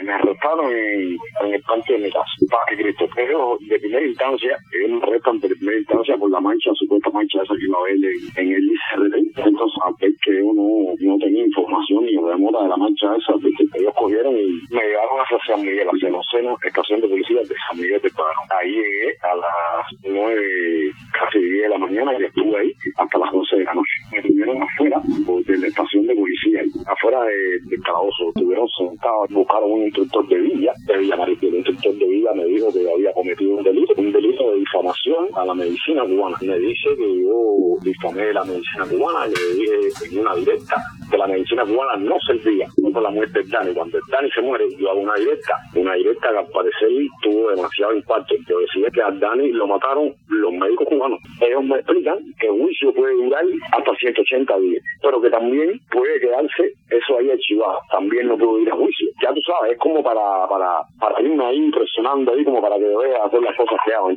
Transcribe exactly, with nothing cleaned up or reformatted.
me arrestaron en, en el parque de mi casa, Parque Cristo. Pero de primera instancia, ellos me arrestan de primera instancia por la mancha, supuesta mancha esa que iba a ver en, en el I C R T. Entonces, a ver que yo no, no tenía información ni remota de la mancha esa, ¿viste? Ellos cogieron y me llevaron hacia San Miguel, hacia la Ocena, estación de policía de San Miguel de Paro. Ahí llegué a las nueve, casi diez de la mañana, y estuve ahí hasta las doce de la noche. Me tuvieron afuera de la estación de policía, afuera de, del calabozo. Estuvieron sentados, buscaron un instructor de Villa, de Villa Marítima. El instructor de Villa me dijo que había cometido un delito, un delito de difamación a la medicina cubana. Me dice que yo difamé la medicina cubana, le dije en una directa que la medicina cubana no servía, no por la muerte de Dani. Cuando el Dani se muere, yo hago una directa, una directa que al parecer tuvo demasiado impacto. Yo decía que a Dani lo mataron los médicos cubanos. Ellos me explican que el juicio puede durar hasta ciento ochenta días, pero que también puede quedarse eso ahí archivado. También no puedo ir a juicio. Ya tú sabes, es como para para para irme ahí impresionando ahí, como para que veas hacer las cosas que hago.